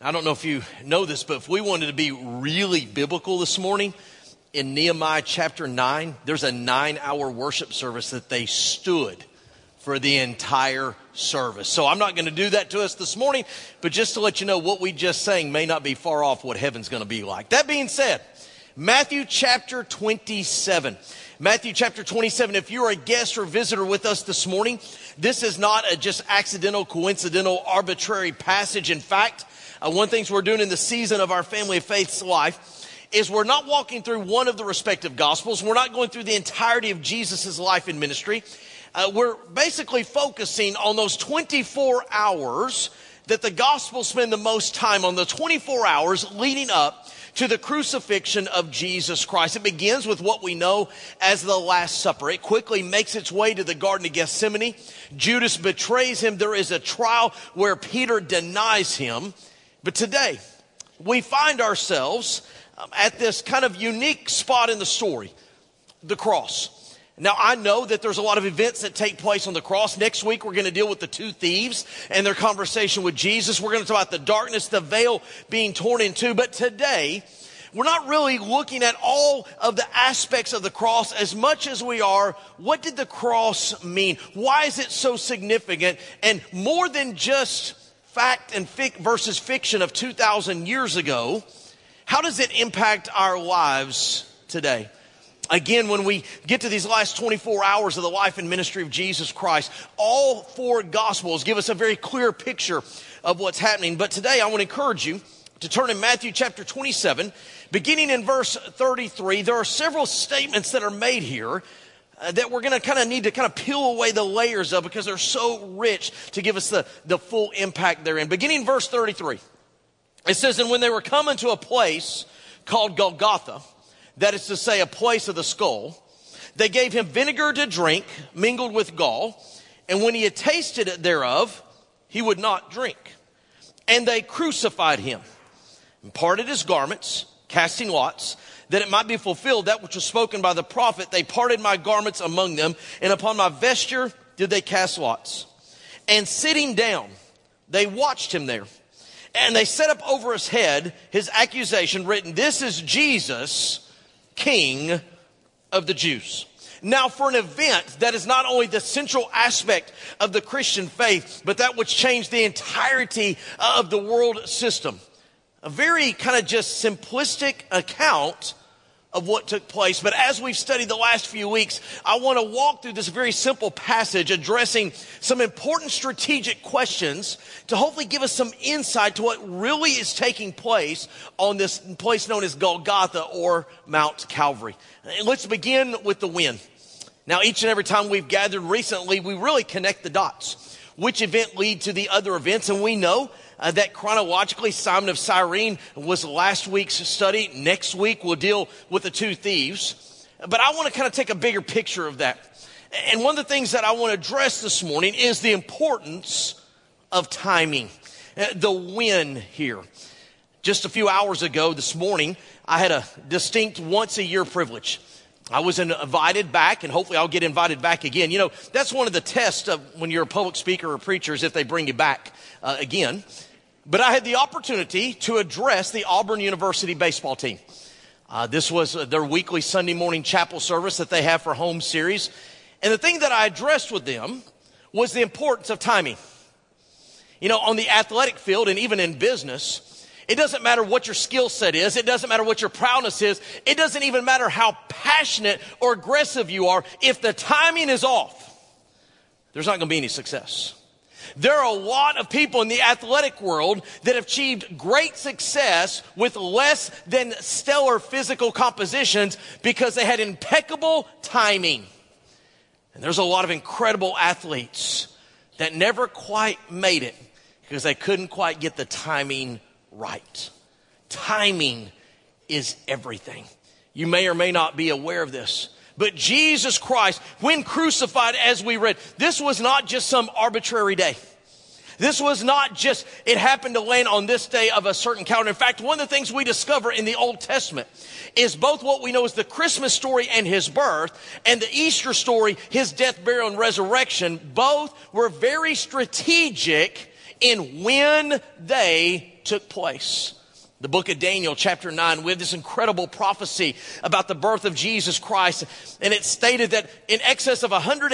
I don't know if you know this, but if we wanted to be really biblical this morning, in Nehemiah chapter 9, there's a 9-hour worship service that they stood for the entire service. So I'm not going to do that to us this morning, but just to let you know, what we just sang may not be far off what heaven's going to be like. That being said, Matthew chapter 27. Matthew chapter 27, if you're a guest or visitor with us this morning, this is not a just accidental, coincidental, arbitrary passage. In fact, one of the things we're doing in the season of our Family of Faith's life is we're not walking through one of the respective gospels. We're not going through the entirety of Jesus' life and ministry. We're basically focusing on those 24 hours that the gospels spend the most time on, the 24 hours leading up to the crucifixion of Jesus Christ. It begins with what we know as the Last Supper. It quickly makes its way to the Garden of Gethsemane. Judas betrays him. There is a trial where Peter denies him. But today, we find ourselves at this kind of unique spot in the story, the cross. Now, I know that there's a lot of events that take place on the cross. Next week, we're going to deal with the two thieves and their conversation with Jesus. We're going to talk about the darkness, the veil being torn in two. But today, we're not really looking at all of the aspects of the cross as much as we are, what did the cross mean? Why is it so significant? And more than just fact and versus fiction of 2,000 years ago, how does it impact our lives today? Again, when we get to these last 24 hours of the life and ministry of Jesus Christ, all four gospels give us a very clear picture of what's happening. But today I want to encourage you to turn in Matthew chapter 27, beginning in verse 33. There are several statements that are made here that we're going to need to peel away the layers of because they're so rich to give us the full impact therein. Beginning verse 33, it says, "And when they were coming to a place called Golgotha," that is to say, a place of the skull, "they gave him vinegar to drink, mingled with gall. And when he had tasted it thereof, he would not drink. And they crucified him, and parted his garments, casting lots, that it might be fulfilled that which was spoken by the prophet. They parted my garments among them, and upon my vesture did they cast lots. And sitting down, they watched him there. And they set up over his head his accusation written, 'This is Jesus, King of the Jews.'" Now, for an event that is not only the central aspect of the Christian faith, but that which changed the entirety of the world system, a very kind of just simplistic account of what took place. But as we've studied the last few weeks, I want to walk through this very simple passage addressing some important strategic questions to hopefully give us some insight to what really is taking place on this place known as Golgotha or Mount Calvary. And let's begin with the when. Now, each and every time we've gathered recently, we really connect the dots. Which event lead to the other events? And we know that chronologically, Simon of Cyrene was last week's study. Next week, we'll deal with the two thieves. But I want to kind of take a bigger picture of that. And one of the things that I want to address this morning is the importance of timing. The when here. Just a few hours ago this morning, I had a distinct once-a-year privilege. I was invited back, and hopefully I'll get invited back again. You know, that's one of the tests of when you're a public speaker or preacher is if they bring you back again. But I had the opportunity to address the Auburn University baseball team. This was their weekly Sunday morning chapel service that they have for home series. And the thing that I addressed with them was the importance of timing. You know, on the athletic field and even in business, it doesn't matter what your skill set is. It doesn't matter what your prowess is. It doesn't even matter how passionate or aggressive you are. If the timing is off, there's not going to be any success. There are a lot of people in the athletic world that have achieved great success with less than stellar physical compositions because they had impeccable timing. And there's a lot of incredible athletes that never quite made it because they couldn't quite get the timing right. Timing is everything. You may or may not be aware of this, but Jesus Christ, when crucified, as we read, this was not just some arbitrary day. This was not just, it happened to land on this day of a certain calendar. In fact, one of the things we discover in the Old Testament is both what we know as the Christmas story and his birth, and the Easter story, his death, burial, and resurrection. Both were very strategic in when they took place. The book of Daniel, chapter 9, we have this incredible prophecy about the birth of Jesus Christ. And it stated that in excess of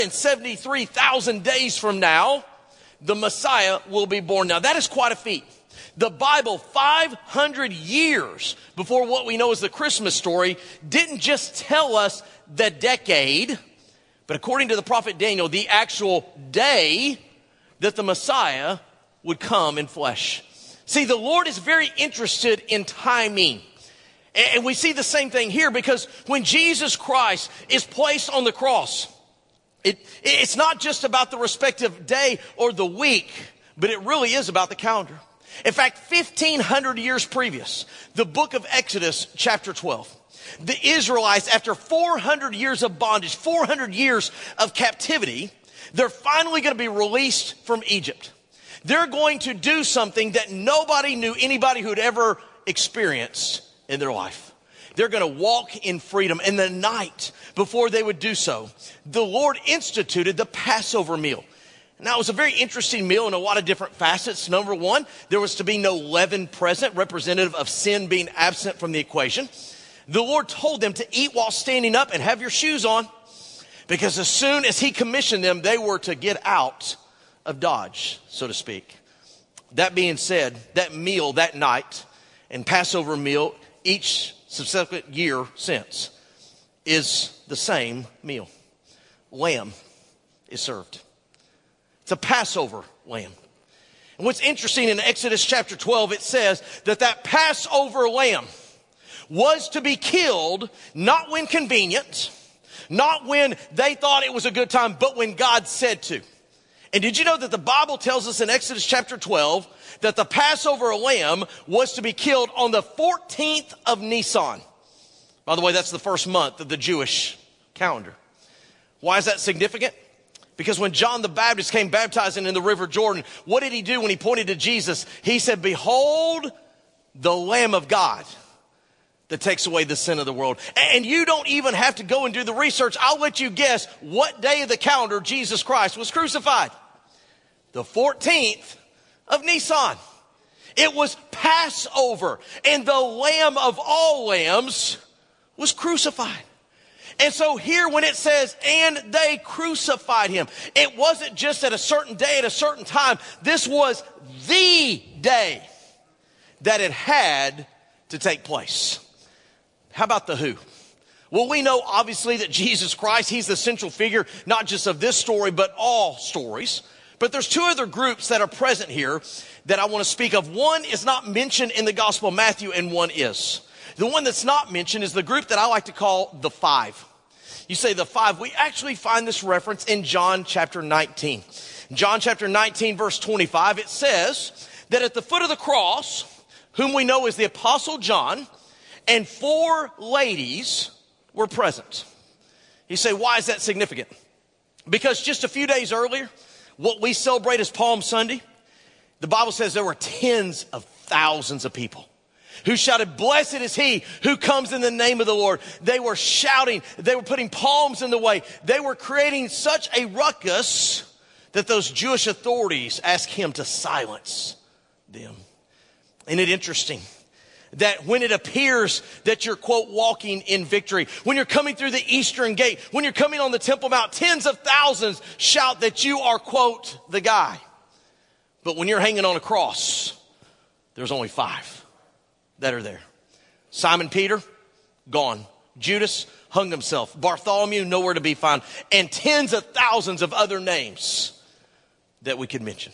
173,000 days from now, the Messiah will be born. Now, that is quite a feat. The Bible, 500 years before what we know as the Christmas story, didn't just tell us the decade, but according to the prophet Daniel, the actual day that the Messiah would come in flesh. See, the Lord is very interested in timing. And we see the same thing here, because when Jesus Christ is placed on the cross, it's not just about the respective day or the week, but it really is about the calendar. In fact, 1,500 years previous, the book of Exodus, chapter 12, the Israelites, after 400 years of bondage, 400 years of captivity, they're finally going to be released from Egypt. They're going to do something that nobody knew anybody who'd ever experienced in their life. They're going to walk in freedom. And the night before they would do so, the Lord instituted the Passover meal. Now, it was a very interesting meal in a lot of different facets. Number one, there was to be no leaven present, representative of sin being absent from the equation. The Lord told them to eat while standing up and have your shoes on, because as soon as he commissioned them, they were to get out of Dodge, so to speak. That being said, that meal that night and Passover meal each subsequent year since is the same meal. Lamb is served. It's a Passover lamb. And what's interesting, in Exodus chapter 12, it says that Passover lamb was to be killed not when convenient, not when they thought it was a good time, but when God said to. And did you know that the Bible tells us in Exodus chapter 12 that the Passover lamb was to be killed on the 14th of Nisan? By the way, that's the first month of the Jewish calendar. Why is that significant? Because when John the Baptist came baptizing in the river Jordan, what did he do when he pointed to Jesus? He said, "Behold, the Lamb of God that takes away the sin of the world." And you don't even have to go and do the research. I'll let you guess what day of the calendar Jesus Christ was crucified. The 14th of Nisan. It was Passover, and the Lamb of all lambs was crucified. And so here when it says, and they crucified him, it wasn't just at a certain day at a certain time. This was the day that it had to take place. How about the who? Well, we know obviously that Jesus Christ, he's the central figure, not just of this story, but all stories. But there's two other groups that are present here that I want to speak of. One is not mentioned in the Gospel of Matthew, and one is. The one that's not mentioned is the group that I like to call the five. You say the five. We actually find this reference in John chapter 19. John chapter 19, verse 25, it says that at the foot of the cross, whom we know as the Apostle John, and 4 ladies were present. You say, why is that significant? Because just a few days earlier, what we celebrate as Palm Sunday, the Bible says there were tens of thousands of people who shouted, "Blessed is he who comes in the name of the Lord." They were shouting. They were putting palms in the way. They were creating such a ruckus that those Jewish authorities asked him to silence them. Isn't it interesting that when it appears that you're, quote, walking in victory, when you're coming through the eastern gate, when you're coming on the Temple Mount, tens of thousands shout that you are, quote, the guy. But when you're hanging on a cross, there's only 5 that are there. Simon Peter, gone. Judas hung himself. Bartholomew, nowhere to be found. And tens of thousands of other names that we could mention.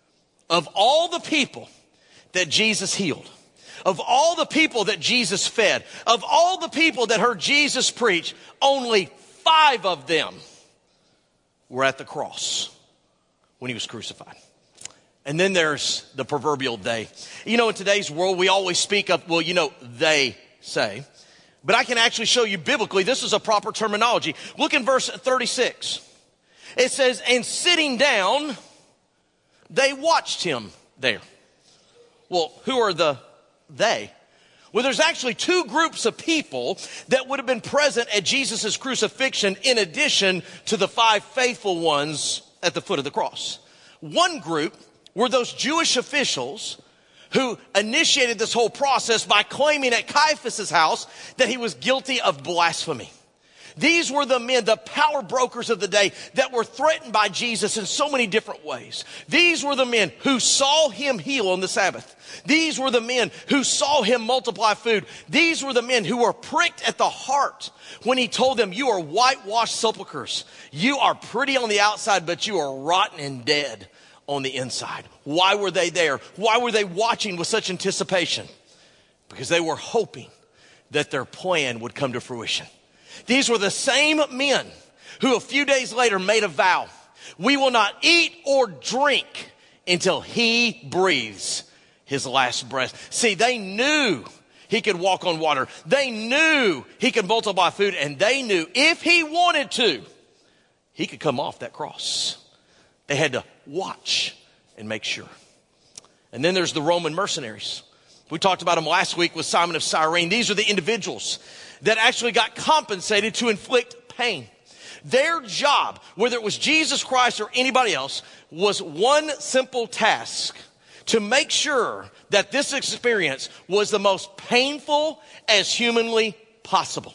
Of all the people that Jesus healed, of all the people that Jesus fed, of all the people that heard Jesus preach, only 5 of them were at the cross when he was crucified. And then there's the proverbial they. You know, in today's world, we always speak of, well, you know, they say. But I can actually show you biblically, this is a proper terminology. Look in verse 36. It says, and sitting down, they watched him there. Well, who are the they? Well, there's actually 2 groups of people that would have been present at Jesus' crucifixion in addition to the 5 faithful ones at the foot of the cross. One group were those Jewish officials who initiated this whole process by claiming at Caiaphas' house that he was guilty of blasphemy. These were the men, the power brokers of the day that were threatened by Jesus in so many different ways. These were the men who saw him heal on the Sabbath. These were the men who saw him multiply food. These were the men who were pricked at the heart when he told them, you are whitewashed sepulchres. You are pretty on the outside, but you are rotten and dead on the inside. Why were they there? Why were they watching with such anticipation? Because they were hoping that their plan would come to fruition. These were the same men who a few days later made a vow. We will not eat or drink until he breathes his last breath. See, they knew he could walk on water. They knew he could multiply food. And they knew if he wanted to, he could come off that cross. They had to watch and make sure. And then there's the Roman mercenaries. We talked about them last week with Simon of Cyrene. These are the individuals that actually got compensated to inflict pain. Their job, whether it was Jesus Christ or anybody else, was one simple task: to make sure that this experience was the most painful as humanly possible.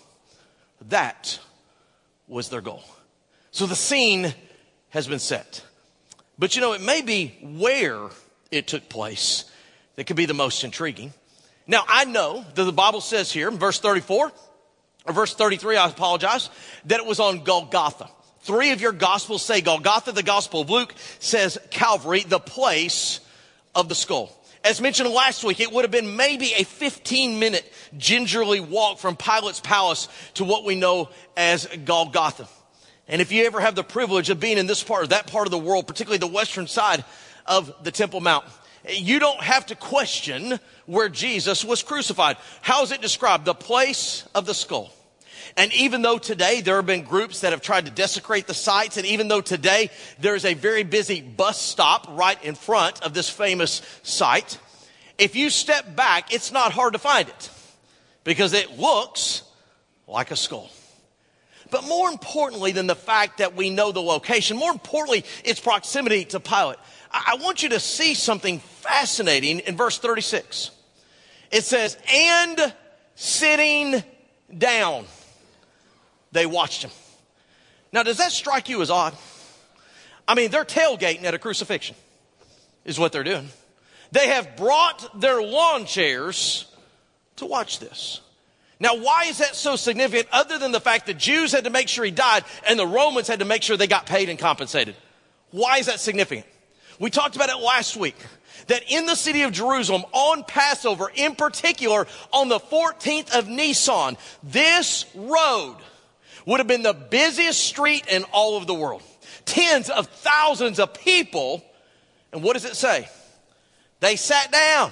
That was their goal. So the scene has been set. But it may be where it took place that could be the most intriguing. Now, I know that the Bible says here in verse 34, or verse 33, I apologize, that it was on Golgotha. 3 of your Gospels say Golgotha. The Gospel of Luke says Calvary, the place of the skull. As mentioned last week, it would have been maybe a 15-minute gingerly walk from Pilate's palace to what we know as Golgotha. And if you ever have the privilege of being in this part or that part of the world, particularly the western side of the Temple Mount, you don't have to question where Jesus was crucified. How is it described? The place of the skull. And even though today there have been groups that have tried to desecrate the sites, and even though today there's a very busy bus stop right in front of this famous site, if you step back, it's not hard to find it because it looks like a skull. But more importantly than the fact that we know the location, more importantly, its proximity to Pilate, I want you to see something fascinating in verse 36. It says, and sitting down, they watched him. Now, does that strike you as odd? I mean, they're tailgating at a crucifixion is what they're doing. They have brought their lawn chairs to watch this. Now, why is that so significant other than the fact that Jews had to make sure he died and the Romans had to make sure they got paid and compensated? Why is that significant? We talked about it last week, that in the city of Jerusalem on Passover, in particular on the 14th of Nisan, this road would have been the busiest street in all of the world. Tens of thousands of people. And what does it say? They sat down.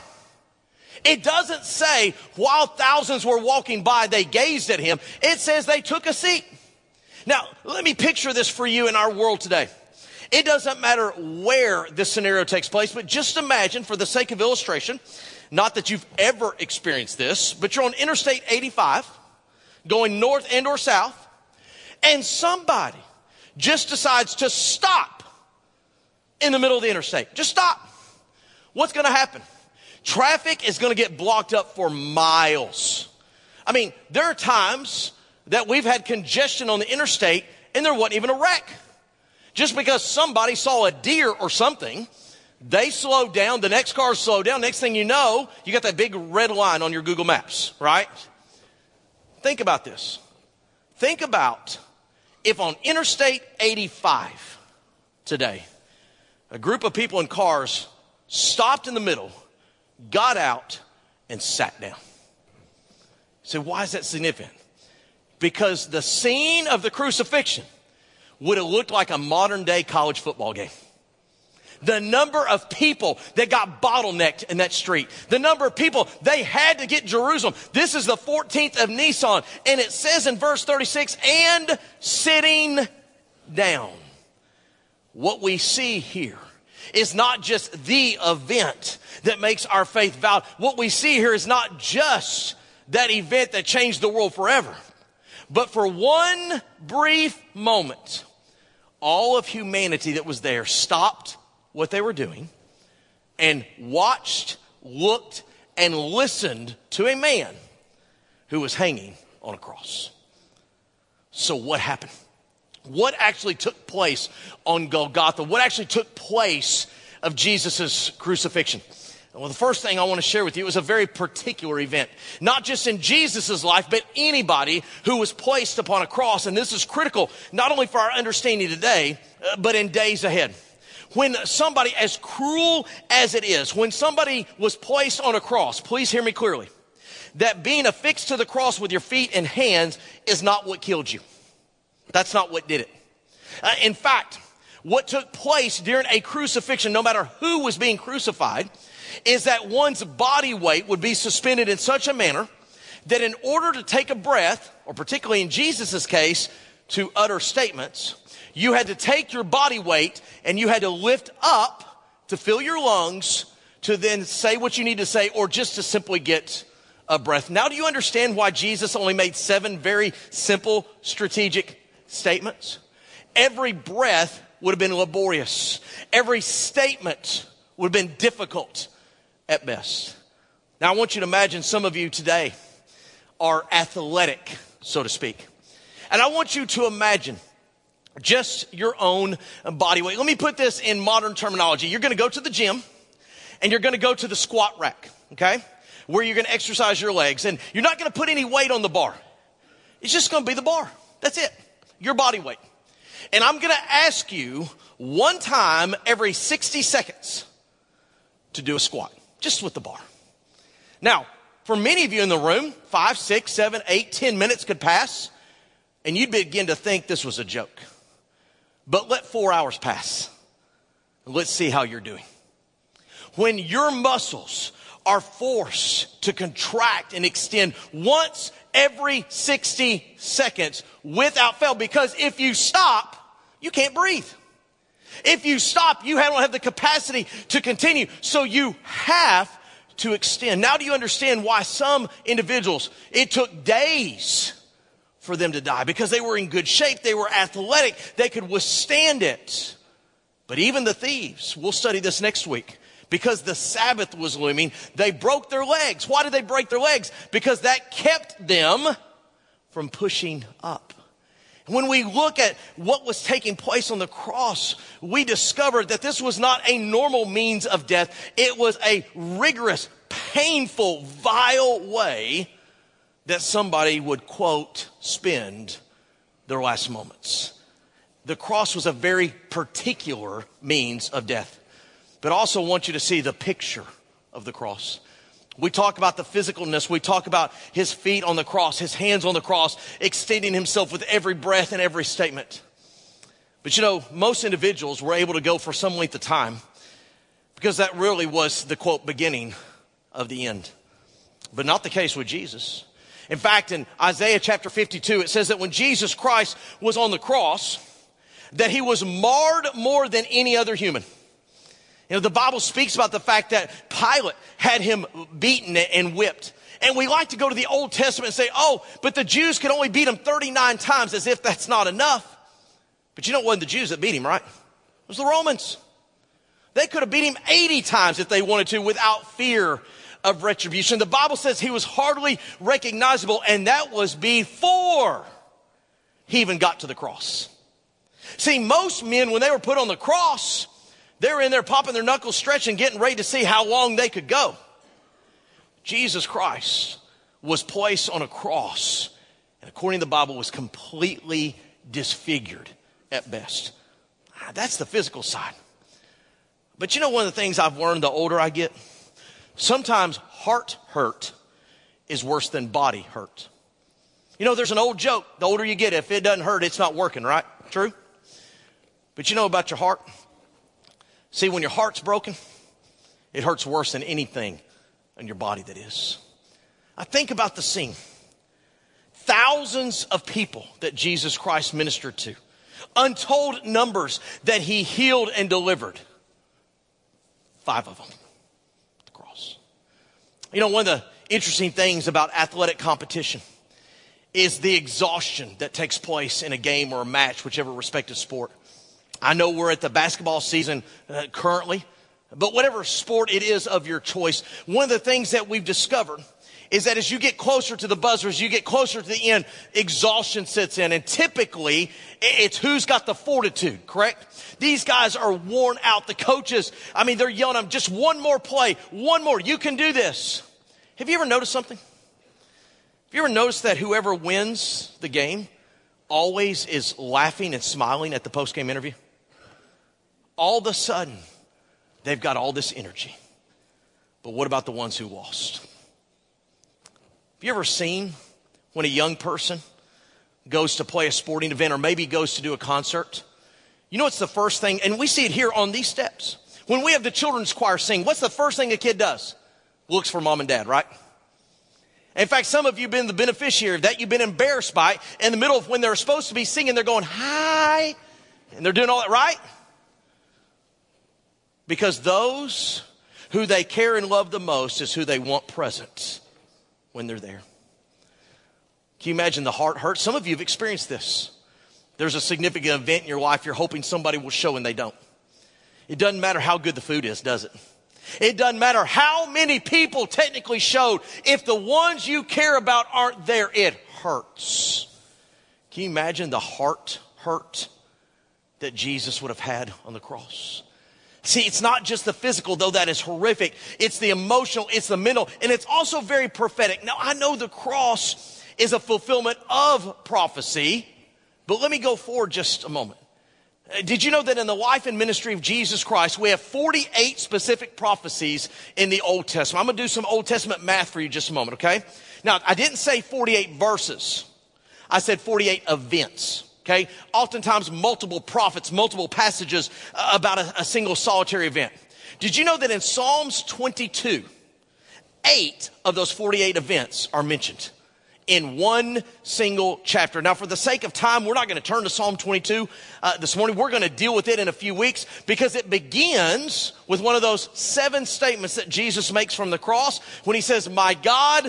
It doesn't say while thousands were walking by, they gazed at him. It says they took a seat. Now, let me picture this for you in our world today. It doesn't matter where this scenario takes place, but just imagine, for the sake of illustration, not that you've ever experienced this, but you're on Interstate 85, going north and or south, and somebody just decides to stop in the middle of the interstate. Just stop. What's going to happen? Traffic is going to get blocked up for miles. I mean, there are times that we've had congestion on the interstate and there wasn't even a wreck. Just because somebody saw a deer or something, they slowed down, the next car slowed down. Next thing you know, you got that big red line on your Google Maps, right? Think about this. Think about if on Interstate 85 today, a group of people in cars stopped in the middle, got out, and sat down. So why is that significant? Because the scene of the crucifixion would have looked like a modern day college football game. The number of people that got bottlenecked in that street. The number of people, they had to get Jerusalem. This is the 14th of Nisan. And it says in verse 36, and sitting down. What we see here is not just the event that makes our faith valid. What we see here is not just that event that changed the world forever. But for one brief moment, all of humanity that was there stopped what they were doing, and watched, looked, and listened to a man who was hanging on a cross. So what happened? What actually took place on Golgotha? What actually took place of Jesus' crucifixion? Well, the first thing I want to share with you is a very particular event. Not just in Jesus' life, but anybody who was placed upon a cross. And this is critical, not only for our understanding today, but in days ahead. When somebody, as cruel as it is, when somebody was placed on a cross, please hear me clearly, that being affixed to the cross with your feet and hands is not what killed you. That's not what did it. In fact, what took place during a crucifixion, no matter who was being crucified, is that one's body weight would be suspended in such a manner that in order to take a breath, or particularly in Jesus' case, to utter statements, you had to take your body weight and you had to lift up to fill your lungs to then say what you need to say or just to simply get a breath. Now, do you understand why Jesus only made 7 very simple strategic statements? Every breath would have been laborious. Every statement would have been difficult at best. Now, I want you to imagine some of you today are athletic, so to speak. And I want you to imagine just your own body weight. Let me put this in modern terminology. You're going to go to the gym and you're going to go to the squat rack, okay? Where you're going to exercise your legs. And you're not going to put any weight on the bar. It's just going to be the bar. That's it. Your body weight. And I'm going to ask you one time every 60 seconds to do a squat, just with the bar. Now, for many of you in the room, 5, 6, 7, 8, 10 minutes could pass, and you'd begin to think this was a joke. But let 4 hours pass. Let's see how you're doing. When your muscles are forced to contract and extend once every 60 seconds without fail, because if you stop, you can't breathe. If you stop, you don't have the capacity to continue. So you have to extend. Now do you understand why some individuals, it took days for them to die? Because they were in good shape. They were athletic. They could withstand it. But even the thieves, we'll study this next week, because the Sabbath was looming, they broke their legs. Why did they break their legs? Because that kept them from pushing up. When we look at what was taking place on the cross, we discovered that this was not a normal means of death. It was a rigorous, painful, vile way that somebody would, quote, spend their last moments. The cross was a very particular means of death. But I also want you to see the picture of the cross. We talk about the physicalness. We talk about his feet on the cross, his hands on the cross, extending himself with every breath and every statement. But you know, most individuals were able to go for some length of time because that really was the, quote, beginning of the end. But not the case with Jesus. In fact, in Isaiah chapter 52, it says that when Jesus Christ was on the cross, that he was marred more than any other human. You know, the Bible speaks about the fact that Pilate had him beaten and whipped. And we like to go to the Old Testament and say, oh, but the Jews could only beat him 39 times, as if that's not enough. But you know, it wasn't the Jews that beat him, right? It was the Romans. They could have beat him 80 times if they wanted to without fear of retribution. The Bible says he was hardly recognizable, and that was before he even got to the cross. See, most men, when they were put on the cross, they were in there popping their knuckles, stretching, getting ready to see how long they could go. Jesus Christ was placed on a cross, and according to the Bible, was completely disfigured at best. That's the physical side. But you know, one of the things I've learned the older I get, sometimes heart hurt is worse than body hurt. You know, there's an old joke, the older you get, if it doesn't hurt, it's not working, right? True? But you know about your heart? See, when your heart's broken, it hurts worse than anything in your body that is. I think about the scene. Thousands of people that Jesus Christ ministered to. Untold numbers that he healed and delivered. 5 of them at the cross. You know, one of the interesting things about athletic competition is the exhaustion that takes place in a game or a match, whichever respective sport. I know we're at the basketball season currently. But whatever sport it is of your choice, one of the things that we've discovered is that as you get closer to the buzzer, as you get closer to the end, exhaustion sets in. And typically, it's who's got the fortitude, correct? These guys are worn out. The coaches, they're yelling at them, just one more play, one more. You can do this. Have you ever noticed something? Have you ever noticed that whoever wins the game always is laughing and smiling at the post-game interview? All of a sudden, they've got all this energy. But what about the ones who lost? Have you ever seen when a young person goes to play a sporting event or maybe goes to do a concert? You know what's the first thing? And we see it here on these steps. When we have the children's choir sing, what's the first thing a kid does? Looks for mom and dad, right? In fact, some of you have been the beneficiary of that. You've been embarrassed by it. In the middle of when they're supposed to be singing, they're going, hi. And they're doing all that, right? Because those who they care and love the most is who they want present when they're there. Can you imagine the heart hurt? Some of you have experienced this. There's a significant event in your life you're hoping somebody will show and they don't. It doesn't matter how good the food is, does it? It doesn't matter how many people technically showed. If the ones you care about aren't there, it hurts. Can you imagine the heart hurt that Jesus would have had on the cross? See, it's not just the physical, though that is horrific. It's the emotional, it's the mental, and it's also very prophetic. Now, I know the cross is a fulfillment of prophecy, but let me go forward just a moment. Did you know that in the life and ministry of Jesus Christ, we have 48 specific prophecies in the Old Testament? I'm going to do some Old Testament math for you just a moment, okay? Now, I didn't say 48 verses. I said 48 events, okay? Oftentimes, multiple prophets, multiple passages about a single solitary event. Did you know that in Psalms 22, 8 of those 48 events are mentioned in one single chapter? Now, for the sake of time, we're not going to turn to Psalm 22 this morning. We're going to deal with it in a few weeks because it begins with one of those 7 statements that Jesus makes from the cross when he says, my God,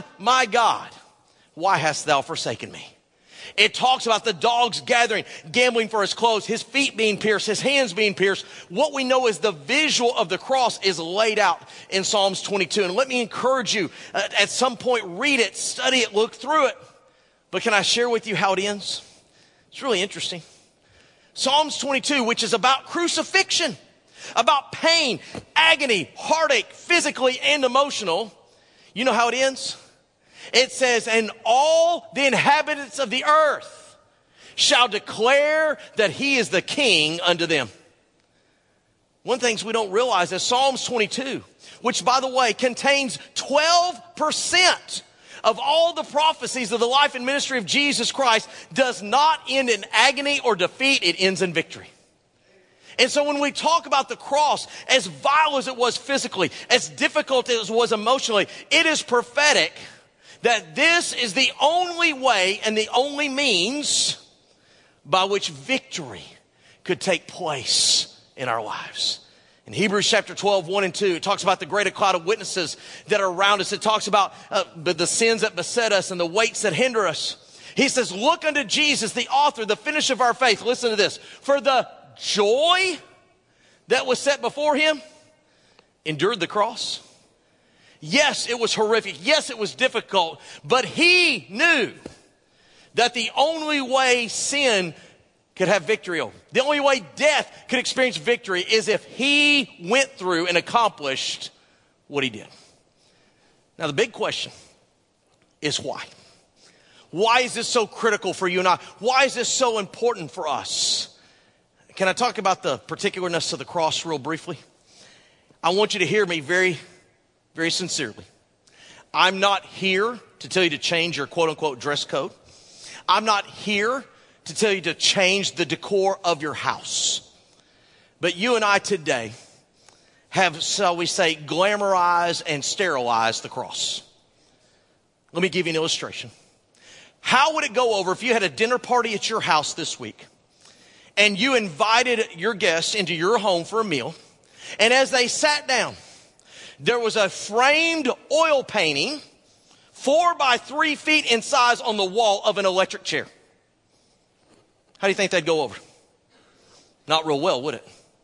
why hast thou forsaken me? It talks about the dogs gathering, gambling for his clothes, his feet being pierced, his hands being pierced. What we know is the visual of the cross is laid out in Psalms 22. And let me encourage you, at some point, read it, study it, look through it. But can I share with you how it ends? It's really interesting. Psalms 22, which is about crucifixion, about pain, agony, heartache, physically and emotional. You know how it ends? It says, and all the inhabitants of the earth shall declare that he is the king unto them. One of the things we don't realize is Psalms 22, which, by the way, contains 12% of all the prophecies of the life and ministry of Jesus Christ, does not end in agony or defeat. It ends in victory. And so when we talk about the cross, as vile as it was physically, as difficult as it was emotionally, it is prophetic that this is the only way and the only means by which victory could take place in our lives. In Hebrews chapter 12, 1 and 2, it talks about the greater cloud of witnesses that are around us. It talks about the sins that beset us and the weights that hinder us. He says, look unto Jesus, the author, the finisher of our faith. Listen to this. For the joy that was set before him, endured the cross. Yes, it was horrific. Yes, it was difficult. But he knew that the only way sin could have victory over, the only way death could experience victory is if he went through and accomplished what he did. Now, the big question is why? Why is this so critical for you and I? Why is this so important for us? Can I talk about the particularness of the cross real briefly? I want you to hear me very, very sincerely. I'm not here to tell you to change your quote-unquote dress code. I'm not here to tell you to change the decor of your house. But you and I today have, shall we say, glamorized and sterilized the cross. Let me give you an illustration. How would it go over if you had a dinner party at your house this week and you invited your guests into your home for a meal, and as they sat down, there was a framed oil painting 4 by 3 feet in size on the wall of an electric chair? How do you think that'd go over? Not real well, would it?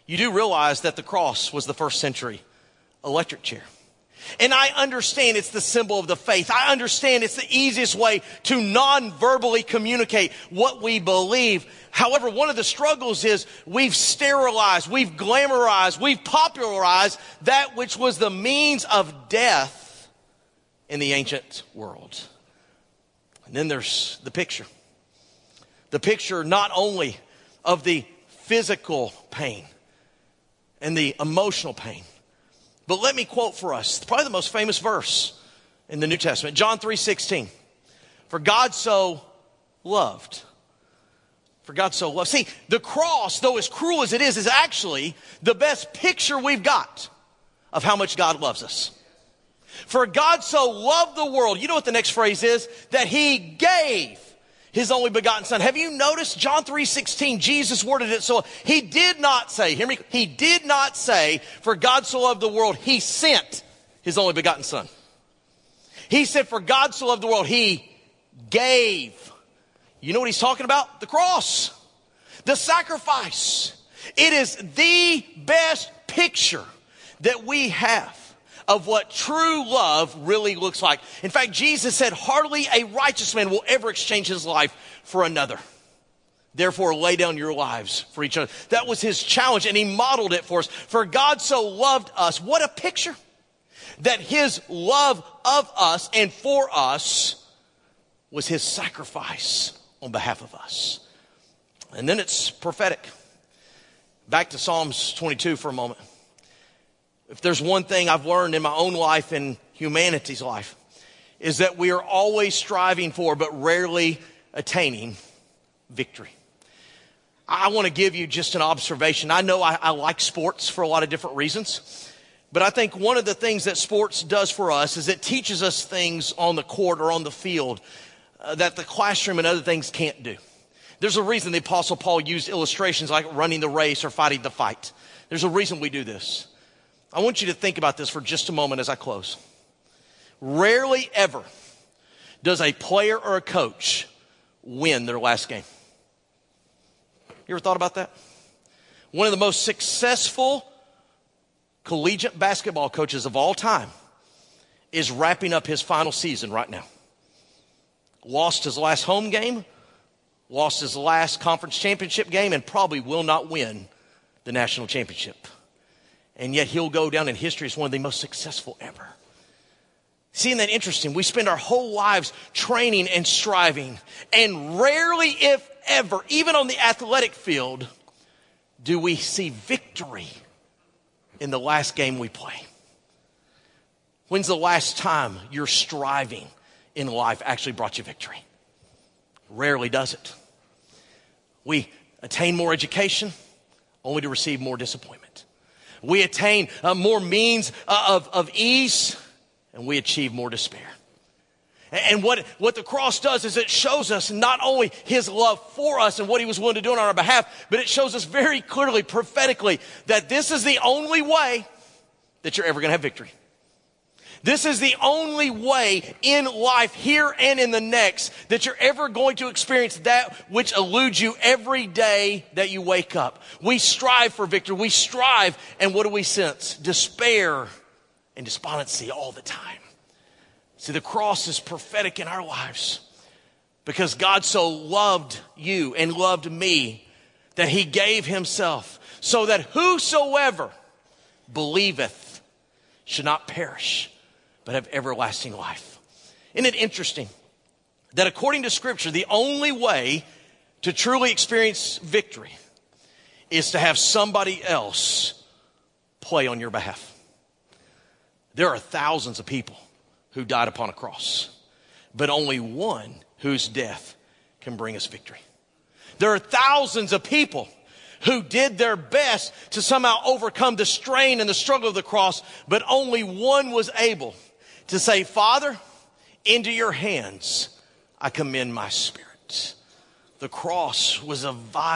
You do realize that the cross was the first century electric chair. And I understand it's the symbol of the faith. I understand it's the easiest way to non-verbally communicate what we believe. However, one of the struggles is we've sterilized, we've glamorized, we've popularized that which was the means of death in the ancient world. And then there's the picture. The picture not only of the physical pain and the emotional pain, but let me quote for us probably the most famous verse in the New Testament, John 3:16. For God so loved. For God so loved. See, the cross, though as cruel as it is actually the best picture we've got of how much God loves us. For God so loved the world. You know what the next phrase is? That he gave his only begotten son. Have you noticed John 3:16, Jesus worded it so he did not say, hear me, he did not say, for God so loved the world, he sent his only begotten son. He said, for God so loved the world, he gave. You know what he's talking about? The cross, the sacrifice. It is the best picture that we have of what true love really looks like. In fact, Jesus said, hardly a righteous man will ever exchange his life for another. Therefore, lay down your lives for each other. That was his challenge, and he modeled it for us. For God so loved us. What a picture. That his love of us and for us was his sacrifice on behalf of us. And then it's prophetic. Back to Psalms 22 for a moment. If there's one thing I've learned in my own life and humanity's life, is that we are always striving for, but rarely attaining, victory. I want to give you just an observation. I know I like sports for a lot of different reasons, but I think one of the things that sports does for us is it teaches us things on the court or on the field that the classroom and other things can't do. There's a reason the Apostle Paul used illustrations like running the race or fighting the fight. There's a reason we do this. I want you to think about this for just a moment as I close. Rarely ever does a player or a coach win their last game. You ever thought about that? One of the most successful collegiate basketball coaches of all time is wrapping up his final season right now. Lost his last home game, lost his last conference championship game, and probably will not win the national championship. And yet he'll go down in history as one of the most successful ever. Isn't that interesting? We spend our whole lives training and striving. And rarely, if ever, even on the athletic field, do we see victory in the last game we play. When's the last time your striving in life actually brought you victory? Rarely does it. We attain more education only to receive more disappointment. We attain more means of ease, and we achieve more despair. And what the cross does is it shows us not only his love for us and what he was willing to do on our behalf, but it shows us very clearly, prophetically, that this is the only way that you're ever going to have victory. This is the only way in life, here and in the next, that you're ever going to experience that which eludes you every day that you wake up. We strive for victory. We strive, and what do we sense? Despair and despondency all the time. See, the cross is prophetic in our lives because God so loved you and loved me that he gave himself so that whosoever believeth should not perish but have everlasting life. Isn't it interesting that according to Scripture, the only way to truly experience victory is to have somebody else play on your behalf? There are thousands of people who died upon a cross, but only one whose death can bring us victory. There are thousands of people who did their best to somehow overcome the strain and the struggle of the cross, but only one was able to say, Father, into your hands I commend my spirit. The cross was a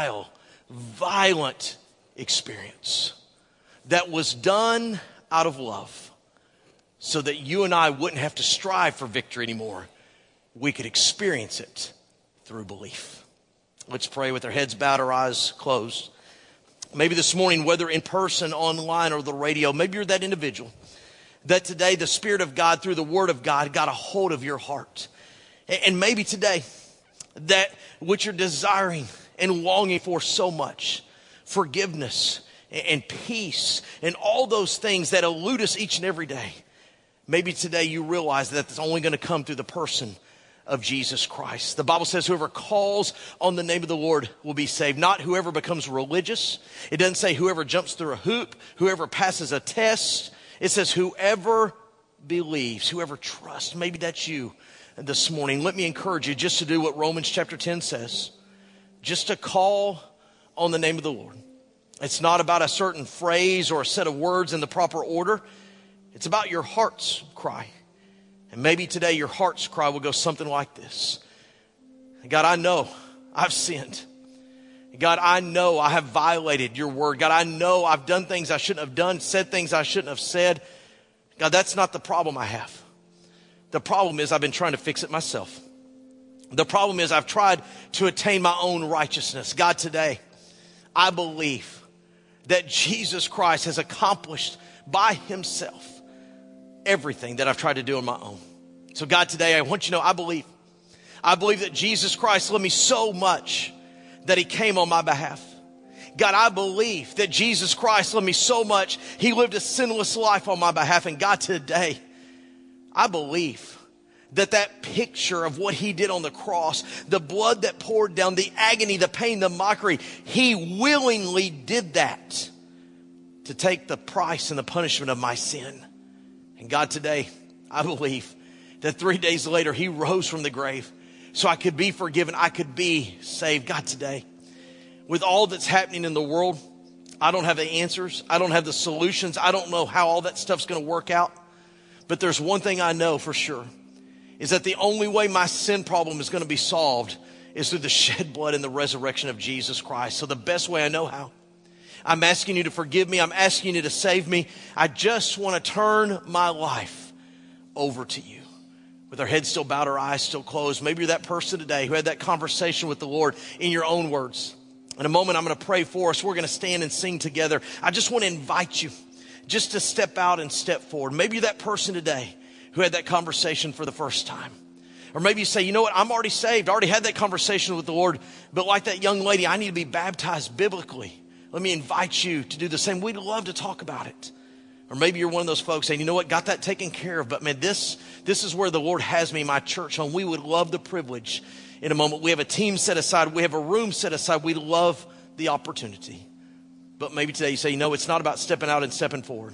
violent experience that was done out of love so that you and I wouldn't have to strive for victory anymore. We could experience it through belief. Let's pray with our heads bowed, our eyes closed. Maybe this morning, whether in person, online, or the radio, maybe you're that individual that today the Spirit of God through the Word of God got a hold of your heart. And maybe today that what you're desiring and longing for so much, forgiveness and peace and all those things that elude us each and every day, maybe today you realize that it's only going to come through the person of Jesus Christ. The Bible says whoever calls on the name of the Lord will be saved. Not whoever becomes religious. It doesn't say whoever jumps through a hoop, whoever passes a test. It says whoever believes, whoever trusts. Maybe that's you this morning. Let me encourage you just to do what Romans chapter 10 says. Just to call on the name of the Lord. It's not about a certain phrase or a set of words in the proper order. It's about your heart's cry. And maybe today your heart's cry will go something like this. God, I know I've sinned. God, I know I have violated your word. God, I know I've done things I shouldn't have done, said things I shouldn't have said. God, that's not the problem I have. The problem is I've been trying to fix it myself. The problem is I've tried to attain my own righteousness. God, today, I believe that Jesus Christ has accomplished by himself everything that I've tried to do on my own. So God, today I want you to know I believe that Jesus Christ loved me so much that he came on my behalf. God, I believe that Jesus Christ loved me so much he lived a sinless life on my behalf. And God, today I believe that picture of what he did on the cross, the blood that poured down, the agony, the pain, the mockery, he willingly did that to take the price and the punishment of my sin. And God, today, I believe that 3 days later, he rose from the grave so I could be forgiven. I could be saved. God, today, with all that's happening in the world, I don't have the answers. I don't have the solutions. I don't know how all that stuff's going to work out. But there's one thing I know for sure, is that the only way my sin problem is going to be solved is through the shed blood and the resurrection of Jesus Christ. So the best way I know how, I'm asking you to forgive me. I'm asking you to save me. I just want to turn my life over to you. With our heads still bowed, our eyes still closed. Maybe you're that person today who had that conversation with the Lord in your own words. In a moment, I'm going to pray for us. We're going to stand and sing together. I just want to invite you just to step out and step forward. Maybe you're that person today who had that conversation for the first time. Or maybe you say, you know what, I'm already saved. I already had that conversation with the Lord. But like that young lady, I need to be baptized biblically. Let me invite you to do the same. We'd love to talk about it. Or maybe you're one of those folks saying, you know what, got that taken care of. But man, this is where the Lord has me, my church home. We would love the privilege in a moment. We have a team set aside. We have a room set aside. We love the opportunity. But maybe today you say, you know, it's not about stepping out and stepping forward.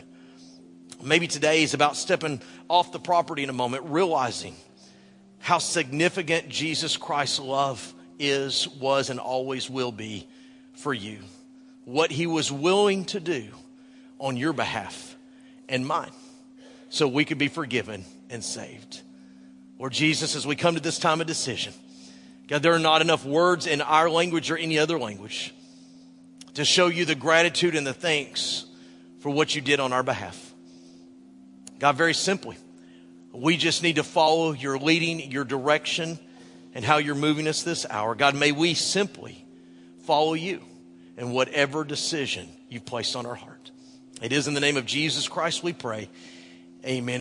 Maybe today is about stepping off the property in a moment, realizing how significant Jesus Christ's love is, was, and always will be for you. What he was willing to do on your behalf and mine so we could be forgiven and saved. Lord Jesus, as we come to this time of decision, God, there are not enough words in our language or any other language to show you the gratitude and the thanks for what you did on our behalf. God, very simply, we just need to follow your leading, your direction, and how you're moving us this hour. God, may we simply follow you in whatever decision you've placed on our heart. It is in the name of Jesus Christ we pray. Amen.